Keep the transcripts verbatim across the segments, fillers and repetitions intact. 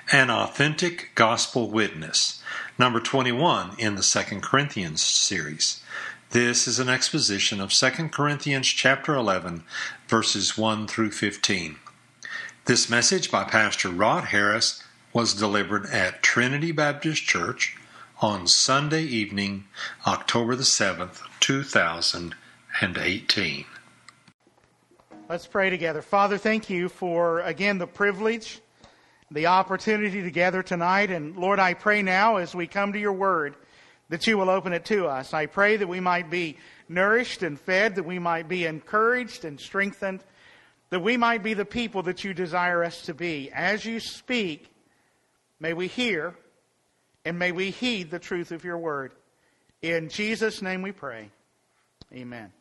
An authentic gospel witness. Number twenty-one in the Second Corinthians series. This is an exposition of Second Corinthians chapter eleven, verses one through fifteen. This message by Pastor Rod Harris was delivered at Trinity Baptist Church on Sunday evening, October the seventh, two thousand eighteen. Let's pray together. Father, thank you for, again, the privilege, the opportunity to gather tonight. And Lord, I pray now as we come to your word that you will open it to us. I pray that we might be nourished and fed, that we might be encouraged and strengthened, that we might be the people that you desire us to be. As you speak, may we hear and may we heed the truth of your word. In Jesus' name we pray. Amen.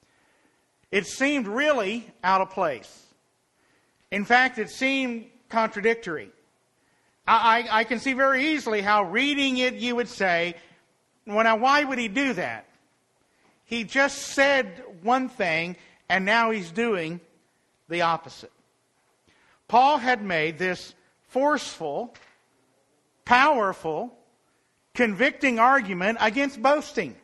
It seemed really out of place. In fact, it seemed contradictory. I, I, I can see very easily how reading it you would say, well, now why would he do that? He just said one thing and now he's doing the opposite. Paul had made this forceful, powerful, convicting argument against boasting.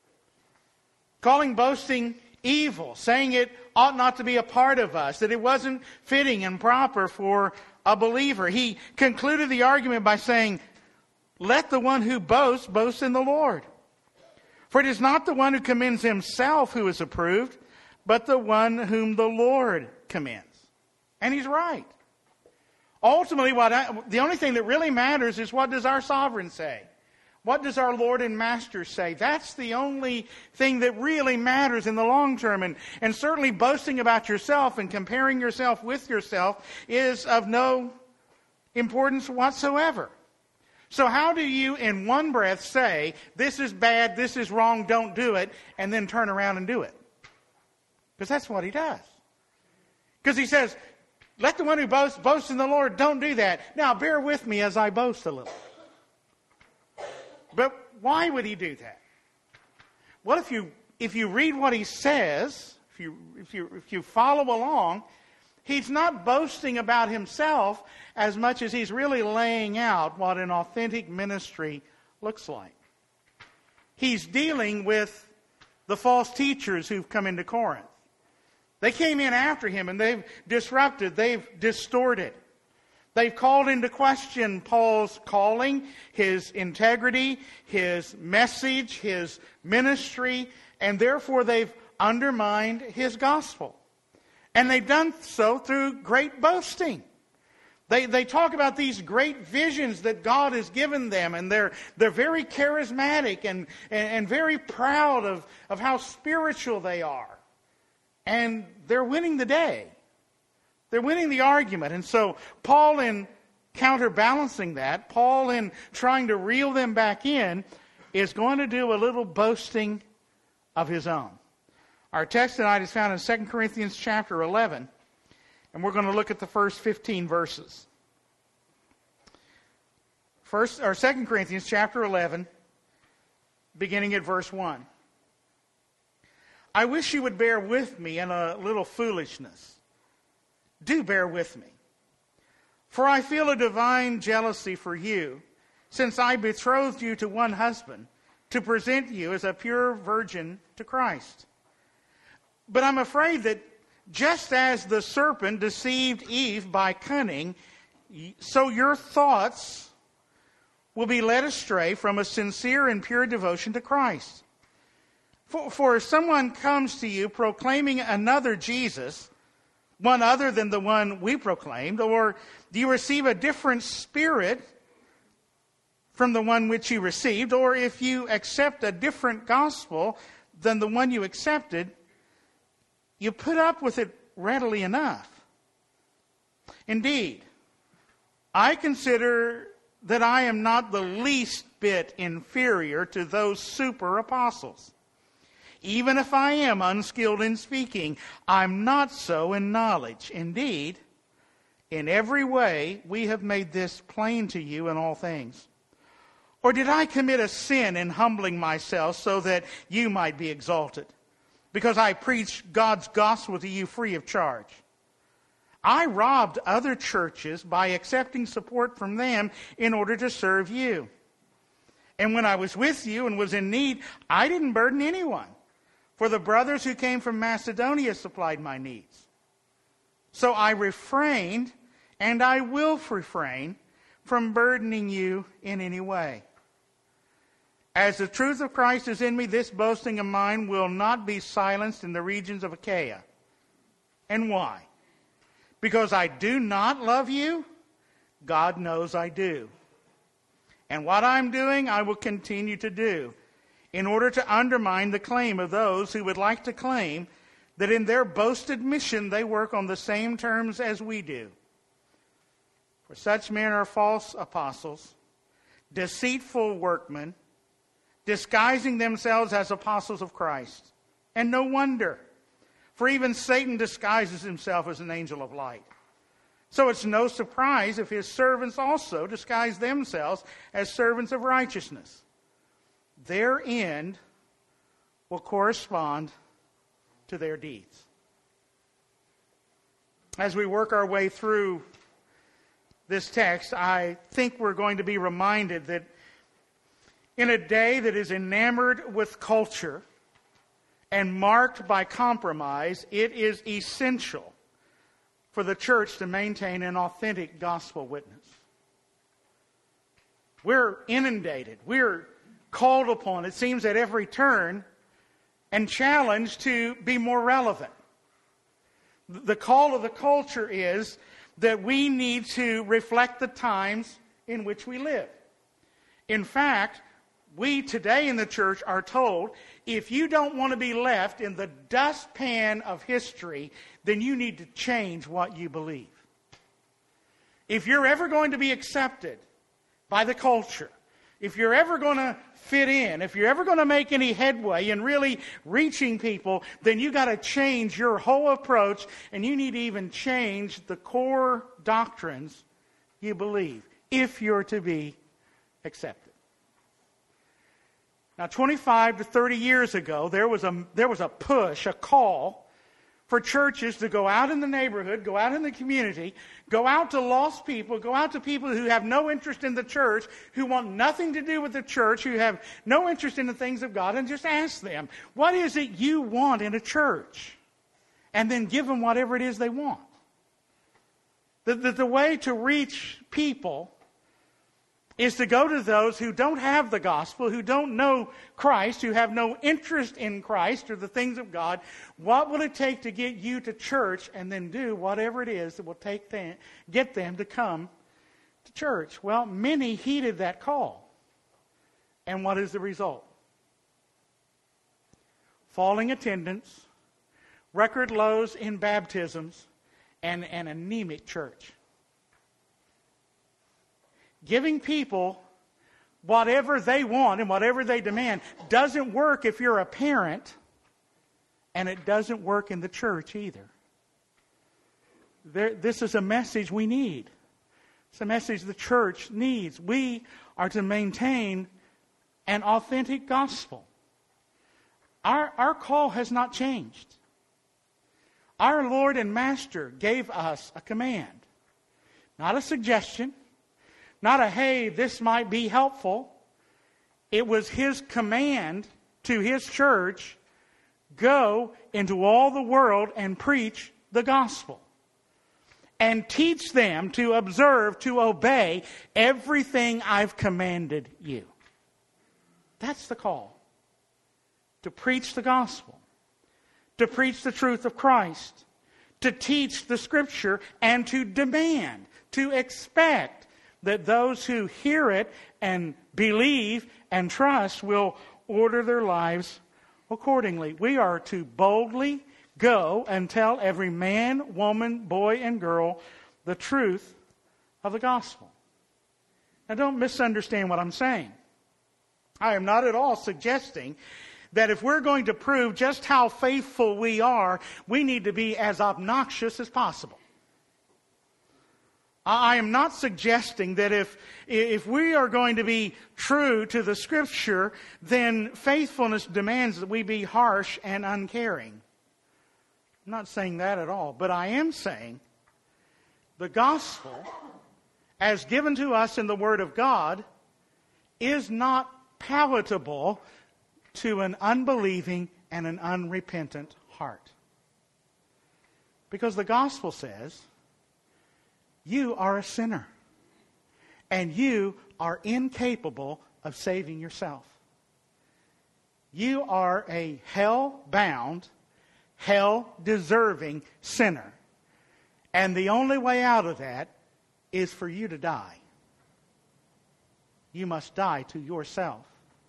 Calling boasting evil, saying it ought not to be a part of us, that it wasn't fitting and proper for a believer. He concluded the argument by saying, let the one who boasts, boast in the Lord. For it is not the one who commends himself who is approved, but the one whom the Lord commends. And he's right. Ultimately, what I, the only thing that really matters is what does our sovereign say? What does our Lord and Master say? That's the only thing that really matters in the long term. And, and certainly boasting about yourself and comparing yourself with yourself is of no importance whatsoever. So how do you in one breath say, this is bad, this is wrong, don't do it, and then turn around and do it? Because that's what he does. Because he says, let the one who boasts, boast in the Lord, don't do that. Now bear with me as I boast a little. But why would he do that? Well, if you if you read what he says, if you if you if you follow along, he's not boasting about himself as much as he's really laying out what an authentic ministry looks like. He's dealing with the false teachers who've come into Corinth. They came in after him and they've disrupted, they've distorted. They've called into question Paul's calling, his integrity, his message, his ministry, and therefore they've undermined his gospel. And they've done so through great boasting. They they talk about these great visions that God has given them, and they're they're very charismatic and, and, and very proud of, of how spiritual they are. And they're winning the day. They're winning the argument. And so Paul, in counterbalancing that, Paul, in trying to reel them back in, is going to do a little boasting of his own. Our text tonight is found in Second Corinthians chapter eleven, and we're going to look at the first fifteen verses. First, or Second Corinthians chapter eleven, beginning at verse one. I wish you would bear with me in a little foolishness. Do bear with me. For I feel a divine jealousy for you, since I betrothed you to one husband, to present you as a pure virgin to Christ. But I'm afraid that just as the serpent deceived Eve by cunning, so your thoughts will be led astray from a sincere and pure devotion to Christ. For, for if someone comes to you proclaiming another Jesus, one other than the one we proclaimed, or do you receive a different spirit from the one which you received, or if you accept a different gospel than the one you accepted, you put up with it readily enough. Indeed, I consider that I am not the least bit inferior to those super apostles. Even if I am unskilled in speaking, I'm not so in knowledge. Indeed, in every way we have made this plain to you in all things. Or did I commit a sin in humbling myself so that you might be exalted? Because I preach God's gospel to you free of charge. I robbed other churches by accepting support from them in order to serve you. And when I was with you and was in need, I didn't burden anyone, for the brothers who came from Macedonia supplied my needs. So I refrained, and I will refrain from burdening you in any way. As the truth of Christ is in me, this boasting of mine will not be silenced in the regions of Achaia. And why? Because I do not love you? God knows I do. And what I'm doing, I will continue to do, in order to undermine the claim of those who would like to claim that in their boasted mission they work on the same terms as we do. For such men are false apostles, deceitful workmen, disguising themselves as apostles of Christ. And no wonder, for even Satan disguises himself as an angel of light. So it's no surprise if his servants also disguise themselves as servants of righteousness. Their end will correspond to their deeds. As we work our way through this text, I think we're going to be reminded that in a day that is enamored with culture and marked by compromise, it is essential for the church to maintain an authentic gospel witness. We're inundated. We're called upon, it seems, at every turn and challenged to be more relevant. The call of the culture is that we need to reflect the times in which we live. In fact, we today in the church are told, if you don't want to be left in the dustpan of history, then you need to change what you believe. If you're ever going to be accepted by the culture, if you're ever going to fit in, if you're ever going to make any headway in really reaching people, then you got to change your whole approach, and you need to even change the core doctrines you believe if you're to be accepted. Now, twenty-five to thirty years ago, there was a there was a push, a call for churches to go out in the neighborhood, go out in the community, go out to lost people, go out to people who have no interest in the church, who want nothing to do with the church, who have no interest in the things of God, and just ask them, what is it you want in a church? And then give them whatever it is they want. The, the, the way to reach people is to go to those who don't have the gospel, who don't know Christ, who have no interest in Christ or the things of God. What will it take to get you to church, and then do whatever it is that will take them, get them to come to church? Well, many heeded that call. And what is the result? Falling attendance, record lows in baptisms, and an anemic church. Giving people whatever they want and whatever they demand doesn't work if you're a parent, and it doesn't work in the church either. There, this is a message we need. It's a message the church needs. We are to maintain an authentic gospel. Our, our call has not changed. Our Lord and Master gave us a command, not a suggestion. Not a, hey, this might be helpful. It was His command to His church, go into all the world and preach the gospel. And teach them to observe, to obey everything I've commanded you. That's the call. To preach the gospel. To preach the truth of Christ. To teach the Scripture, and to demand, to expect that those who hear it and believe and trust will order their lives accordingly. We are to boldly go and tell every man, woman, boy, and girl the truth of the gospel. Now, don't misunderstand what I'm saying. I am not at all suggesting that if we're going to prove just how faithful we are, we need to be as obnoxious as possible. I am not suggesting that if if we are going to be true to the Scripture, then faithfulness demands that we be harsh and uncaring. I'm not saying that at all. But I am saying The gospel, as given to us in the Word of God, is not palatable to an unbelieving and an unrepentant heart. Because the gospel says, you are a sinner, and you are incapable of saving yourself. You are a hell-bound, hell-deserving sinner. And the only way out of that is for you to die. You must die to yourself.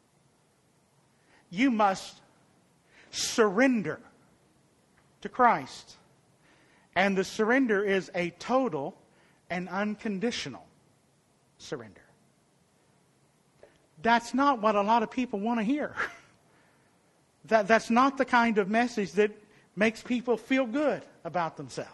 You must surrender to Christ. And the surrender is a total and unconditional surrender. That's not what a lot of people want to hear. That, that's not the kind of message that makes people feel good about themselves.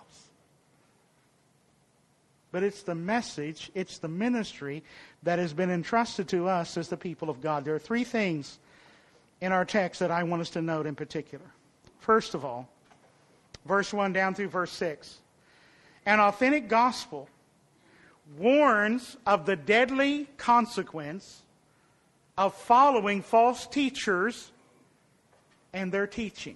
But it's the message, it's the ministry that has been entrusted to us as the people of God. There are three things in our text that I want us to note in particular. First of all, verse one down through verse six. An authentic gospel warns of the deadly consequence of following false teachers and their teaching.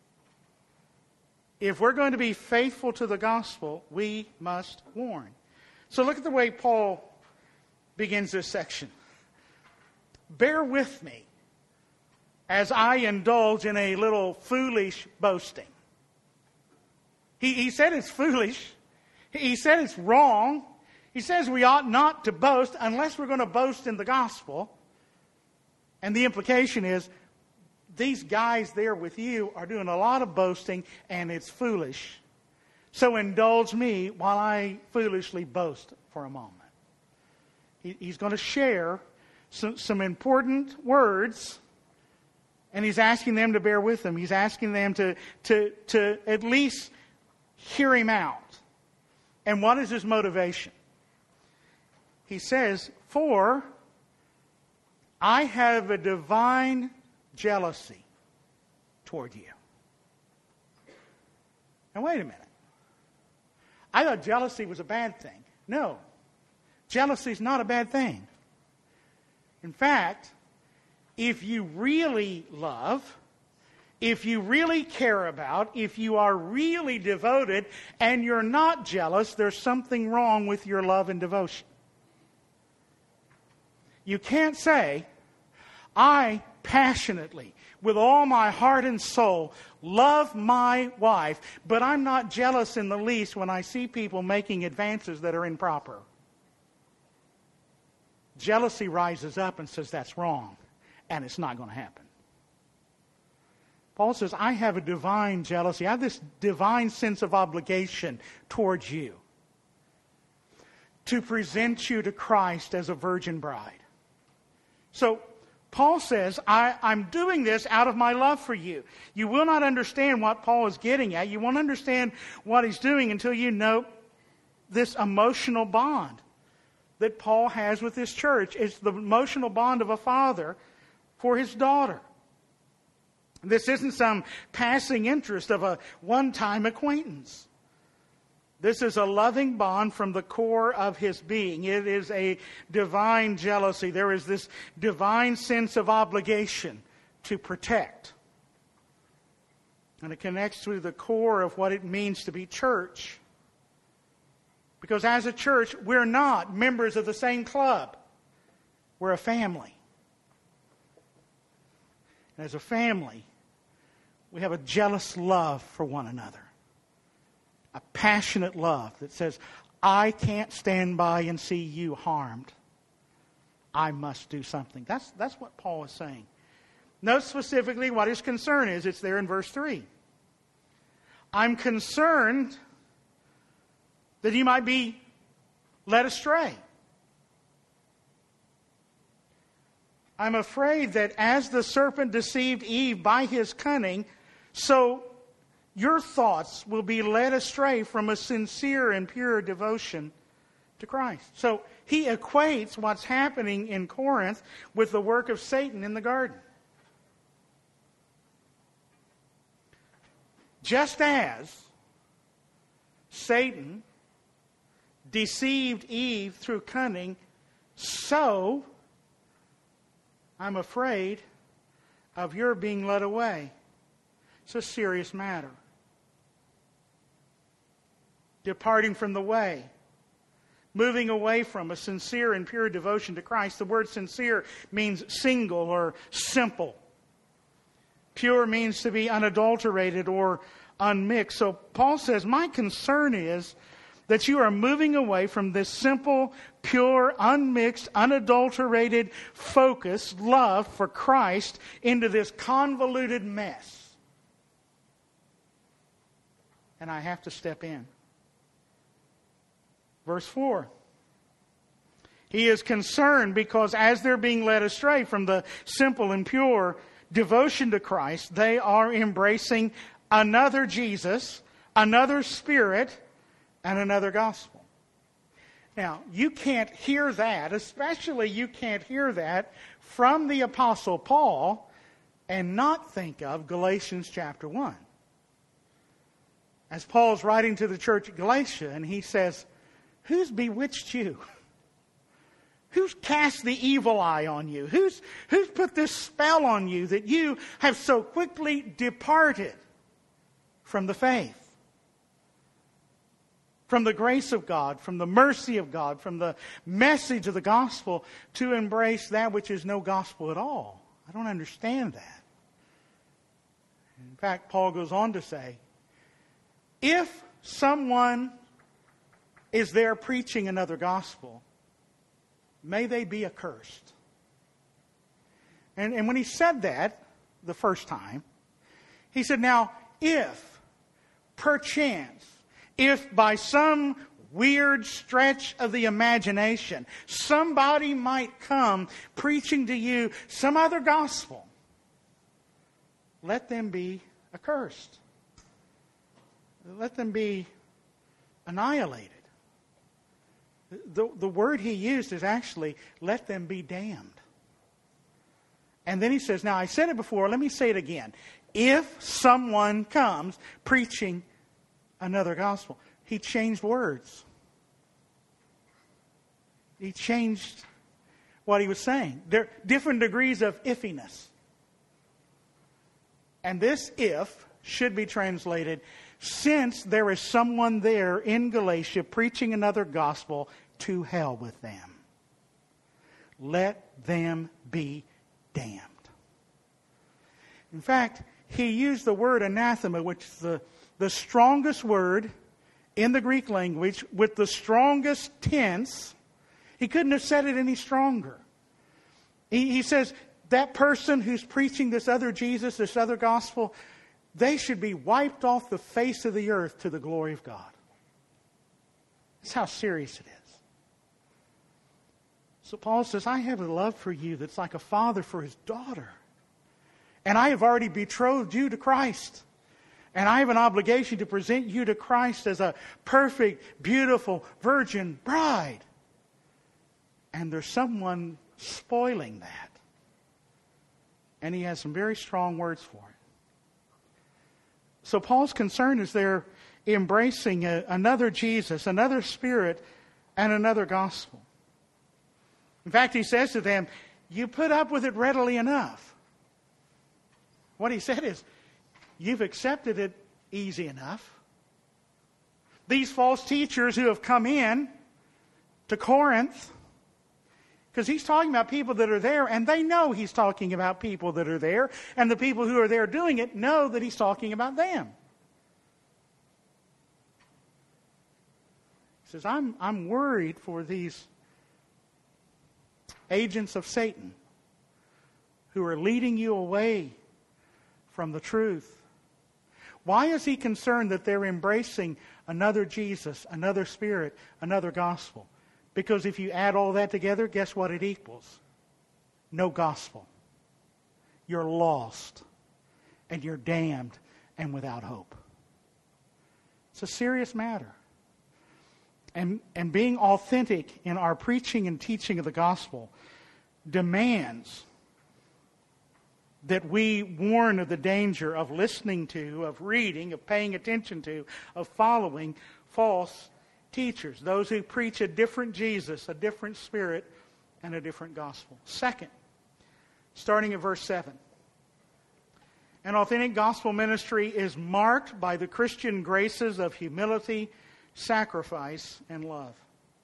If we're going to be faithful to the gospel, we must warn. So look at the way Paul begins this section. Bear with me as I indulge in a little foolish boasting. He, he said it's foolish. He said it's wrong. He says we ought not to boast unless we're going to boast in the gospel. And the implication is, these guys there with you are doing a lot of boasting, and it's foolish. So indulge me while I foolishly boast for a moment. He, he's going to share some, some important words, and he's asking them to bear with him. He's asking them to, to, to at least hear him out. And what is his motivation? He says, for I have a divine jealousy toward you. Now wait a minute. I thought jealousy was a bad thing. No. Jealousy is not a bad thing. In fact, if you really love, if you really care about, if you are really devoted and you're not jealous, there's something wrong with your love and devotion. You can't say, I passionately, with all my heart and soul, love my wife, but I'm not jealous in the least when I see people making advances that are improper. Jealousy rises up and says that's wrong, and it's not going to happen. Paul says, I have a divine jealousy. I have this divine sense of obligation towards you to present you to Christ as a virgin bride. So, Paul says, I, I'm doing this out of my love for you. You will not understand what Paul is getting at. You won't understand what he's doing until you know this emotional bond that Paul has with this church. It's the emotional bond of a father for his daughter. This isn't some passing interest of a one-time acquaintance. This is a loving bond from the core of his being. It is a divine jealousy. There is this divine sense of obligation to protect. And it connects to the core of what it means to be church. Because as a church, we're not members of the same club. We're a family. And as a family, we have a jealous love for one another. A passionate love that says, I can't stand by and see you harmed. I must do something. That's, that's what Paul is saying. Note specifically what his concern is. It's there in verse three. I'm concerned that he might be led astray. I'm afraid that as the serpent deceived Eve by his cunning, so your thoughts will be led astray from a sincere and pure devotion to Christ. So he equates what's happening in Corinth with the work of Satan in the garden. Just as Satan deceived Eve through cunning, so I'm afraid of your being led away. It's a serious matter. Departing from the way. Moving away from a sincere and pure devotion to Christ. The word sincere means single or simple. Pure means to be unadulterated or unmixed. So Paul says, my concern is that you are moving away from this simple, pure, unmixed, unadulterated focus, love for Christ, into this convoluted mess. And I have to step in. Verse four. He is concerned because as they're being led astray from the simple and pure devotion to Christ, they are embracing another Jesus, another Spirit, and another gospel. Now, you can't hear that, especially you can't hear that from the Apostle Paul and not think of Galatians chapter one. As Paul's writing to the church at Galatia, and he says, who's bewitched you? Who's cast the evil eye on you? Who's, who's put this spell on you that you have so quickly departed from the faith? From the grace of God, from the mercy of God, from the message of the gospel to embrace that which is no gospel at all. I don't understand that. In fact, Paul goes on to say, if someone is there preaching another gospel, may they be accursed. And, and when he said that the first time, he said, now, if, perchance, if by some weird stretch of the imagination, somebody might come preaching to you some other gospel, let them be accursed. Let them be annihilated. The, the word he used is actually, let them be damned. And then he says, now I said it before, let me say it again. If someone comes preaching another gospel, he changed words. He changed what he was saying. There are different degrees of iffiness. And this if should be translated, since there is someone there in Galatia preaching another gospel, to hell with them. Let them be damned. In fact, he used the word anathema, which is the, the strongest word in the Greek language, with the strongest tense. He couldn't have said it any stronger. He, he says, that person who's preaching this other Jesus, this other gospel, they should be wiped off the face of the earth to the glory of God. That's how serious it is. So Paul says, I have a love for you that's like a father for his daughter. And I have already betrothed you to Christ. And I have an obligation to present you to Christ as a perfect, beautiful, virgin bride. And there's someone spoiling that. And he has some very strong words for it. So Paul's concern is they're embracing a, another Jesus, another Spirit, and another gospel. In fact, he says to them, you put up with it readily enough. What he said is, you've accepted it easy enough. These false teachers who have come in to Corinth, because he's talking about people that are there, and they know he's talking about people that are there, and the people who are there doing it know that he's talking about them. He says, I'm, I'm worried for these agents of Satan who are leading you away from the truth. Why is he concerned that they're embracing another Jesus, another Spirit, another gospel? Because if you add all that together, guess what it equals? No gospel. You're lost, and you're damned, and without hope. It's a serious matter. And, and being authentic in our preaching and teaching of the gospel demands that we warn of the danger of listening to, of reading, of paying attention to, of following false teachers, those who preach a different Jesus, a different Spirit, and a different gospel. Second, starting at verse seven. An authentic gospel ministry is marked by the Christian graces of humility, sacrifice, and love.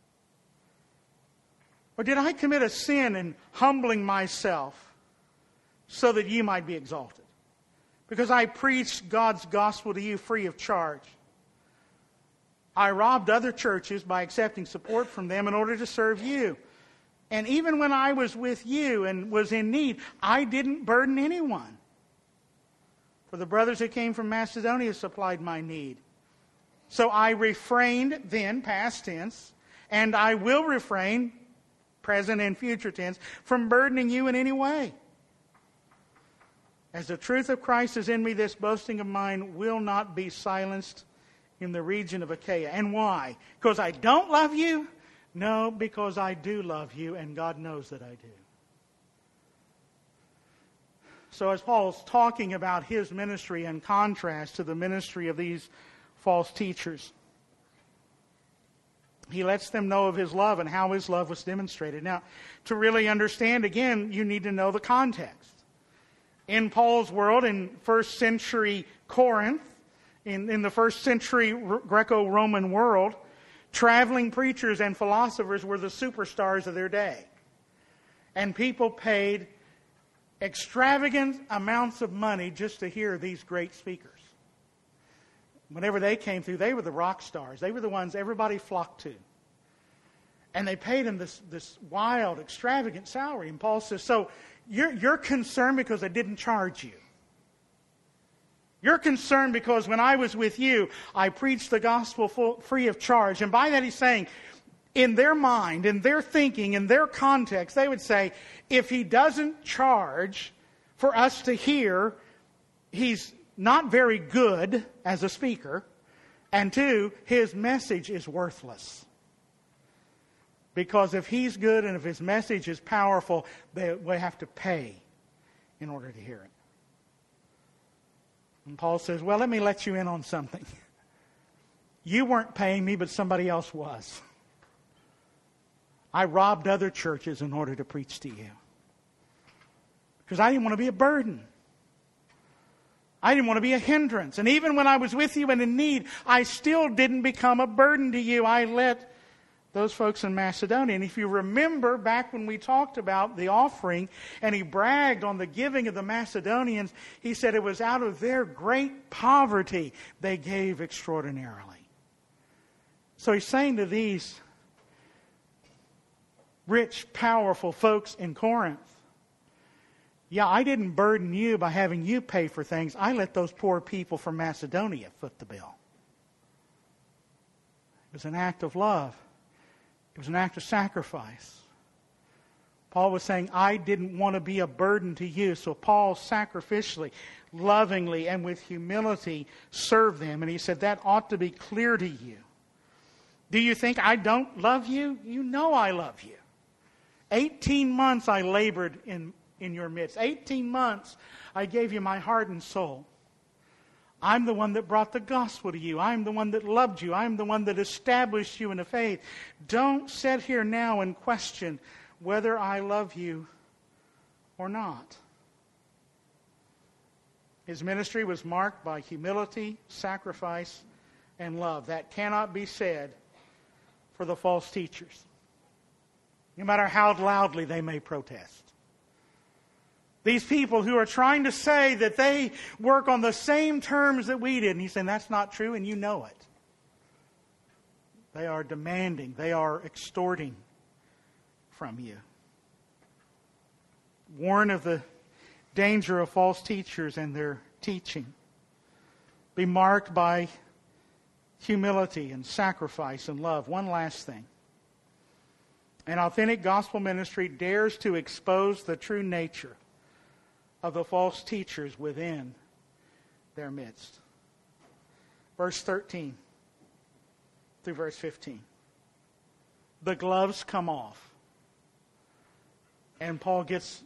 Or did I commit a sin in humbling myself so that you might be exalted? Because I preached God's gospel to you free of charge. I robbed other churches by accepting support from them in order to serve you. And even when I was with you and was in need, I didn't burden anyone. For the brothers who came from Macedonia supplied my need. So I refrained then, past tense, and I will refrain, present and future tense, from burdening you in any way. As the truth of Christ is in me, this boasting of mine will not be silenced in the region of Achaia. And why? Because I don't love you? No, because I do love you, and God knows that I do. So as Paul's talking about his ministry in contrast to the ministry of these false teachers, he lets them know of his love and how his love was demonstrated. Now, to really understand, again, you need to know the context. In Paul's world, in first century Corinth, in, in the first century Greco-Roman world, traveling preachers and philosophers were the superstars of their day. And people paid extravagant amounts of money just to hear these great speakers. Whenever they came through, they were the rock stars. They were the ones everybody flocked to. And they paid them this, this wild, extravagant salary. And Paul says, so you're, you're concerned because I didn't charge you. You're concerned because when I was with you, I preached the gospel full, free of charge. And by that he's saying, in their mind, in their thinking, in their context, they would say, if he doesn't charge for us to hear, he's not very good as a speaker. And two, his message is worthless. Because if he's good and if his message is powerful, they, we have to pay in order to hear it. And Paul says, well, let me let you in on something. You weren't paying me, but somebody else was. I robbed other churches in order to preach to you. Because I didn't want to be a burden. I didn't want to be a hindrance. And even when I was with you and in need, I still didn't become a burden to you. I let those folks in Macedonia. And if you remember back when we talked about the offering and he bragged on the giving of the Macedonians, he said it was out of their great poverty they gave extraordinarily. So he's saying to these rich, powerful folks in Corinth, yeah, I didn't burden you by having you pay for things. I let those poor people from Macedonia foot the bill. It was an act of love. It was an act of sacrifice. Paul was saying, I didn't want to be a burden to you. So Paul sacrificially, lovingly, and with humility served them. And he said, that ought to be clear to you. Do you think I don't love you? You know I love you. Eighteen months I labored in, in your midst. Eighteen months I gave you my heart and soul. I'm the one that brought the gospel to you. I'm the one that loved you. I'm the one that established you in the faith. Don't sit here now and question whether I love you or not. His ministry was marked by humility, sacrifice, and love. That cannot be said for the false teachers, no matter how loudly they may protest. These people who are trying to say that they work on the same terms that we did. And he's saying that's not true and you know it. They are demanding. They are extorting from you. Warn of the danger of false teachers and their teaching. Be marked by humility and sacrifice and love. One last thing. An authentic gospel ministry dares to expose the true nature of the false teachers within their midst. Verse thirteen through verse fifteen. The gloves come off. And Paul gets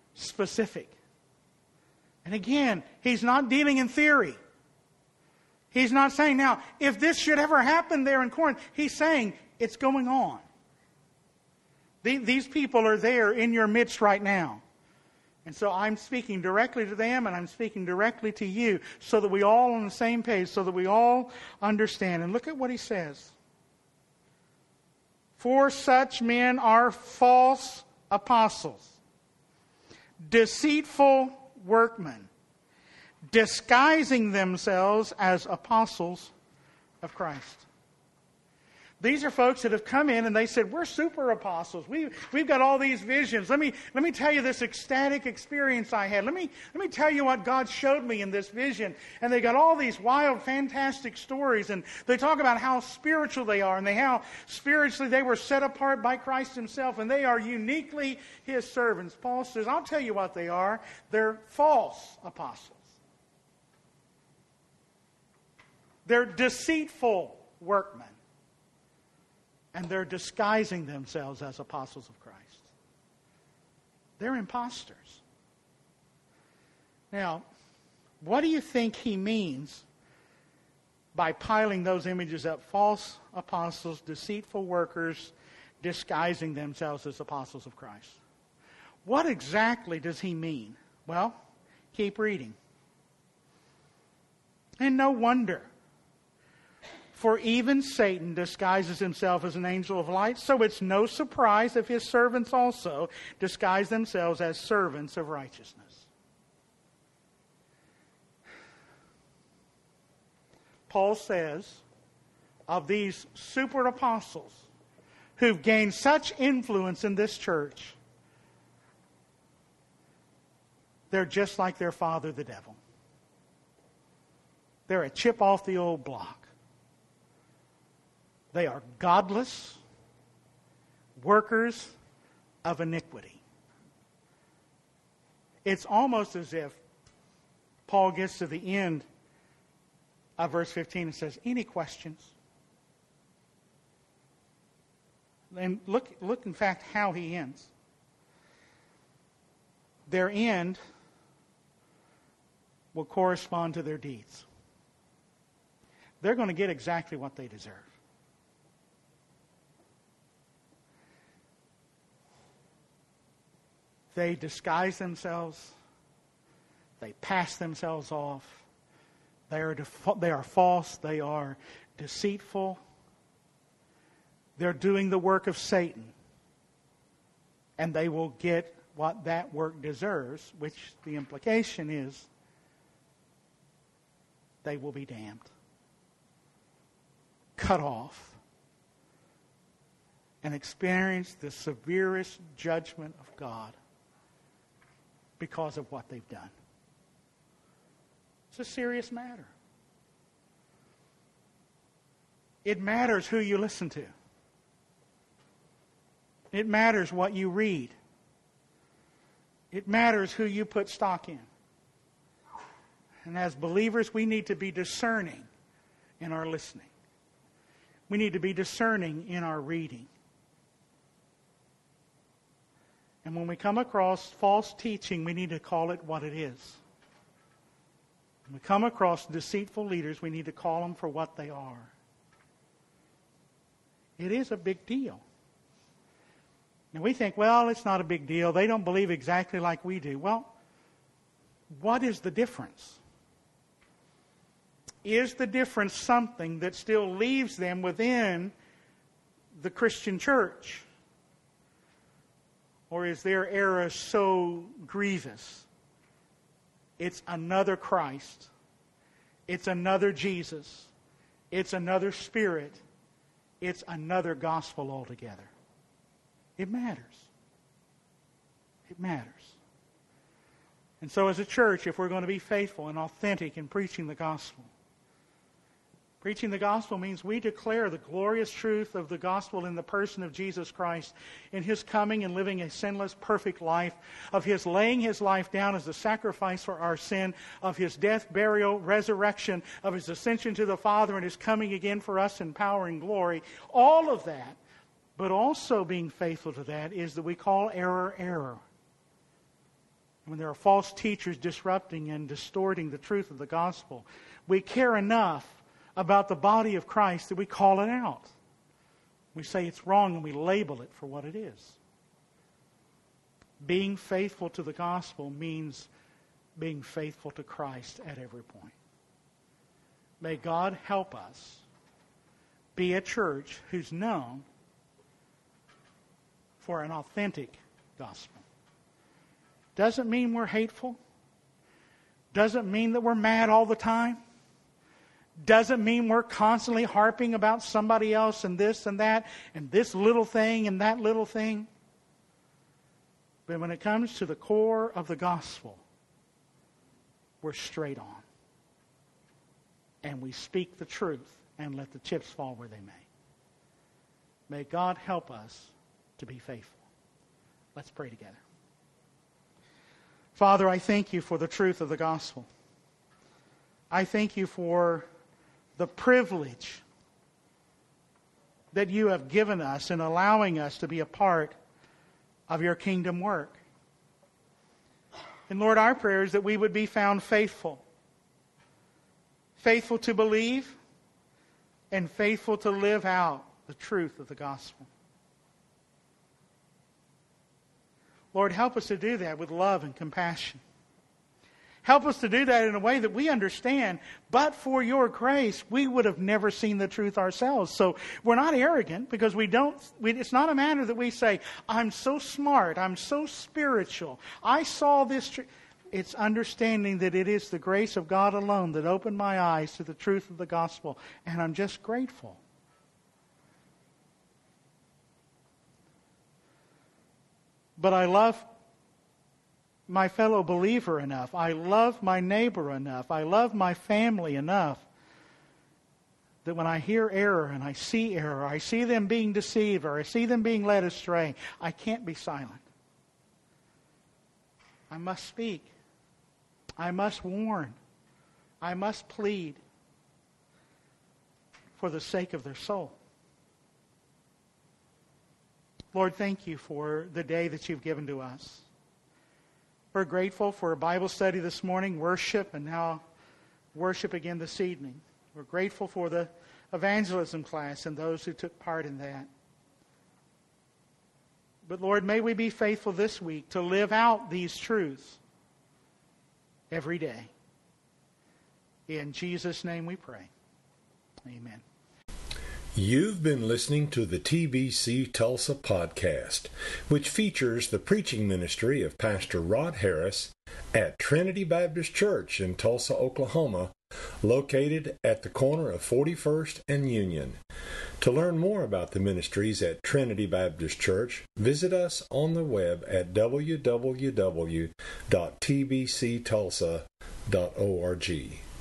specific. And again, he's not dealing in theory. He's not saying, now, if this should ever happen there in Corinth, he's saying it's going on. These people are there in your midst right now. And so I'm speaking directly to them, and I'm speaking directly to you, so that we all on the same page, so that we all understand. And look at what he says. For such men are false apostles, deceitful workmen, disguising themselves as apostles of Christ. These are folks that have come in and they said, we're super apostles. We, we've got all these visions. Let me, let me tell you this ecstatic experience I had. Let me, let me tell you what God showed me in this vision. And they got all these wild, fantastic stories. And they talk about how spiritual they are and they, how spiritually they were set apart by Christ himself. And they are uniquely his servants. Paul says, I'll tell you what they are. They're false apostles. They're deceitful workmen. And they're disguising themselves as apostles of Christ. They're imposters. Now, what do you think he means by piling those images up? False apostles, deceitful workers, disguising themselves as apostles of Christ. What exactly does he mean? Well, keep reading. And no wonder. For even Satan disguises himself as an angel of light, so it's no surprise if his servants also disguise themselves as servants of righteousness. Paul says of these super apostles who've gained such influence in this church, they're just like their father, the devil. They're a chip off the old block. They are godless workers of iniquity. It's almost as if Paul gets to the end of verse fifteen and says, any questions? And look, look in fact, how he ends. Their end will correspond to their deeds. They're going to get exactly what they deserve. They disguise themselves. They pass themselves off. They are, def- they are false. They are deceitful. They're doing the work of Satan. And they will get what that work deserves, which the implication is they will be damned, cut off, and experience the severest judgment of God because of what they've done. It's a serious matter. It matters who you listen to. It matters what you read. It matters who you put stock in. And as believers, we need to be discerning in our listening. We need to be discerning in our reading. And when we come across false teaching, we need to call it what it is. When we come across deceitful leaders, we need to call them for what they are. It is a big deal. And we think, well, it's not a big deal. They don't believe exactly like we do. Well, what is the difference? Is the difference something that still leaves them within the Christian church? Or is their error so grievous? It's another Christ. It's another Jesus. It's another Spirit. It's another gospel altogether. It matters. It matters. And so as a church, if we're going to be faithful and authentic in preaching the gospel, preaching the gospel means we declare the glorious truth of the gospel in the person of Jesus Christ, in His coming and living a sinless, perfect life, of His laying His life down as a sacrifice for our sin, of His death, burial, resurrection, of His ascension to the Father and His coming again for us in power and glory. All of that, but also being faithful to that, is that we call error error. When there are false teachers disrupting and distorting the truth of the gospel, we care enough about the body of Christ that we call it out. We say it's wrong and we label it for what it is. Being faithful to the gospel means being faithful to Christ at every point. May God help us be a church who's known for an authentic gospel. Doesn't mean we're hateful. Doesn't mean that we're mad all the time. Doesn't mean we're constantly harping about somebody else and this and that and this little thing and that little thing. But when it comes to the core of the gospel, we're straight on. And we speak the truth and let the chips fall where they may. May God help us to be faithful. Let's pray together. Father, I thank you for the truth of the gospel. I thank you for the privilege that you have given us in allowing us to be a part of your kingdom work. And Lord, our prayer is that we would be found faithful. Faithful to believe and faithful to live out the truth of the gospel. Lord, help us to do that with love and compassion. Help us to do that in a way that we understand, but for your grace, we would have never seen the truth ourselves. So we're not arrogant because we don't, we, it's not a matter that we say, I'm so smart, I'm so spiritual, I saw this truth. It's understanding that it is the grace of God alone that opened my eyes to the truth of the gospel, and I'm just grateful. But I love my fellow believer enough. I love my neighbor enough. I love my family enough that when I hear error and I see error, I see them being deceived or I see them being led astray, I can't be silent. I must speak. I must warn. I must plead for the sake of their soul. Lord, thank you for the day that you've given to us. We're grateful for a Bible study this morning, worship, and now worship again this evening. We're grateful for the evangelism class and those who took part in that. But Lord, may we be faithful this week to live out these truths every day. In Jesus' name we pray. Amen. You've been listening to the T B C Tulsa podcast, which features the preaching ministry of Pastor Rod Harris at Trinity Baptist Church in Tulsa, Oklahoma, located at the corner of forty-first and Union. To learn more about the ministries at Trinity Baptist Church, visit us on the web at w w w dot t b c tulsa dot org.